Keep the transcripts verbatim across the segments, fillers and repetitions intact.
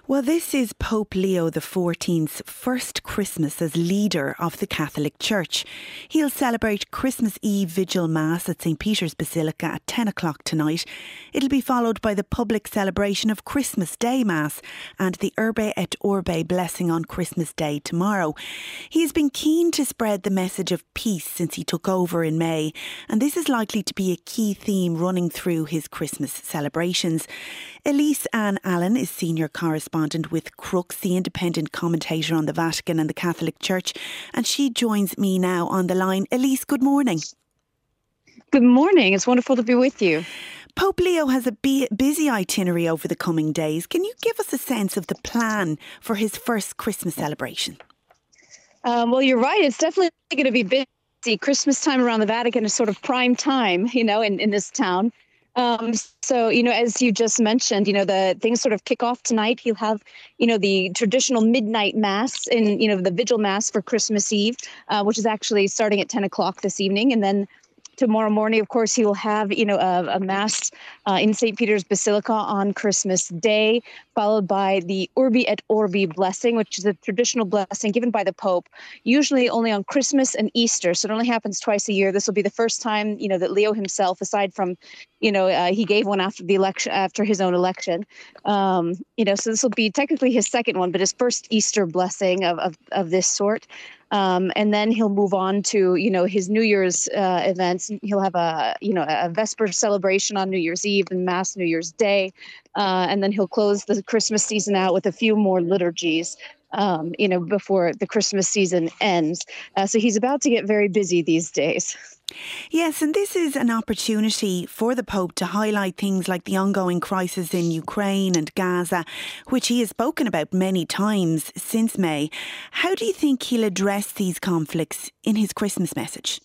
Well, this is Pope Leo the fourteenth's first Christmas as leader of the Catholic Church. He'll celebrate Christmas Eve Vigil Mass at Saint Peter's Basilica at ten o'clock tonight. It'll be followed by the public celebration of Christmas Day Mass and the Urbe et Orbe blessing on Christmas Day tomorrow. He has been keen to spread the message of peace since he took over in May, and this is likely to be a key theme running through his Christmas celebrations. Elise Ann Allen is senior correspondent with Crux, the independent commentator on the Vatican and the Catholic Church, and she joins me now on the line. Elise, good morning. Good morning. It's wonderful to be with you. Pope Leo has a busy itinerary over the coming days. Can you give us a sense of the plan for his first Christmas celebration? Um, well, you're right. It's definitely going to be busy. Christmas time around the Vatican is sort of prime time, you know, in, in this town. Um, so, you know, as you just mentioned, you know, the things sort of kick off tonight. He'll have, you know, the traditional midnight mass in, you know, the vigil mass for Christmas Eve, uh, which is actually starting at ten o'clock this evening. And then tomorrow morning, of course, he will have, you know, a, a mass uh, in Saint Peter's Basilica on Christmas Day, followed by the Urbi et Orbi blessing, which is a traditional blessing given by the Pope, usually only on Christmas and Easter. So it only happens twice a year. This will be the first time, you know, that Leo himself, aside from, you know, uh, he gave one after the election, after his own election. Um, you know, so this will be technically his second one, but his first Easter blessing of of, of this sort. Um, and then he'll move on to, you know, his New Year's uh, events. He'll have a, you know, a Vesper celebration on New Year's Eve and Mass New Year's Day. Uh, and then he'll close the Christmas season out with a few more liturgies, um, you know, before the Christmas season ends. Uh, so he's about to get very busy these days. Yes, and this is an opportunity for the Pope to highlight things like the ongoing crisis in Ukraine and Gaza, which he has spoken about many times since May. How do you think he'll address these conflicts in his Christmas message?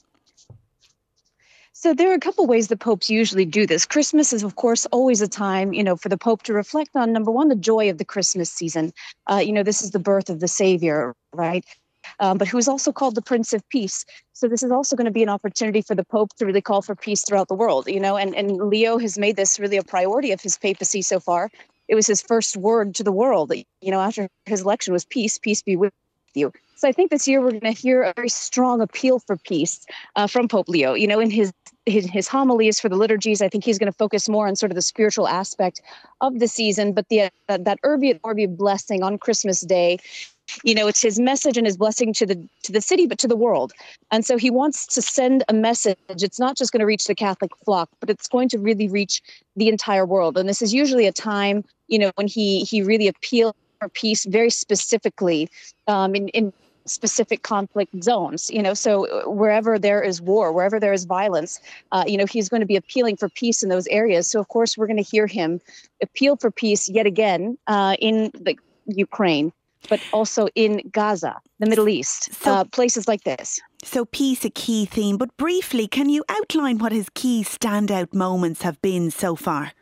So there are a couple ways the popes usually do this. Christmas is, of course, always a time, you know, for the Pope to reflect on, number one, the joy of the Christmas season. Uh, you know, this is the birth of the Savior, right? Um, but who is also called the Prince of Peace. So this is also going to be an opportunity for the Pope to really call for peace throughout the world, you know, and, and Leo has made this really a priority of his papacy so far. It was his first word to the world, you know, after his election was peace, peace be with you. So I think this year we're going to hear a very strong appeal for peace uh, from Pope Leo. You know, in his, his his homilies for the liturgies, I think he's going to focus more on sort of the spiritual aspect of the season. But the uh, that Urbi et Orbi blessing on Christmas Day, you know, it's his message and his blessing to the to the city, but to the world. And so he wants to send a message. It's not just going to reach the Catholic flock, but it's going to really reach the entire world. And this is usually a time, you know, when he he really appeals for peace very specifically um, in, in specific conflict zones, you know, so wherever there is war, wherever there is violence, uh, you know, he's going to be appealing for peace in those areas. So, of course, we're going to hear him appeal for peace yet again uh, in the Ukraine, but also in Gaza, the Middle East, so, uh, places like this. So peace, a key theme. But briefly, can you outline what his key standout moments have been so far?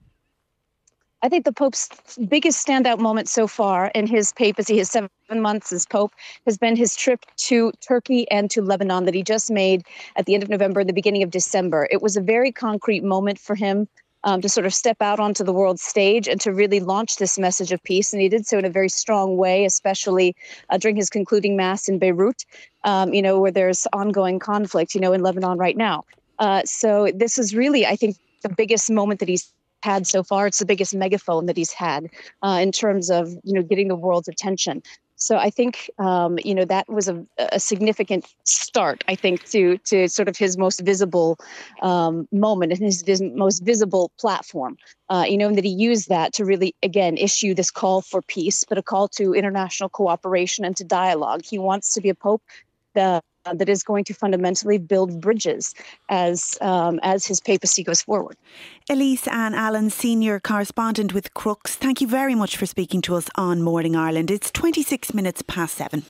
I think the Pope's biggest standout moment so far in his papacy, his seven months as Pope, has been his trip to Turkey and to Lebanon that he just made at the end of November, the beginning of December. It was a very concrete moment for him um, to sort of step out onto the world stage and to really launch this message of peace. And he did so in a very strong way, especially uh, during his concluding mass in Beirut, um, you know, where there's ongoing conflict, you know, in Lebanon right now. Uh, so this is really, I think, the biggest moment that he's had so far. It's the biggest megaphone that he's had uh, in terms of, you know, getting the world's attention. So I think, um, you know, that was a, a significant start, I think, to to sort of his most visible um, moment and his vis- most visible platform, uh, you know, and that he used that to really, again, issue this call for peace, but a call to international cooperation and to dialogue. He wants to be a pope that, uh, that is going to fundamentally build bridges as um, as his papacy goes forward. Elise Ann Allen, senior correspondent with Crux, thank you very much for speaking to us on Morning Ireland. It's twenty-six minutes past seven.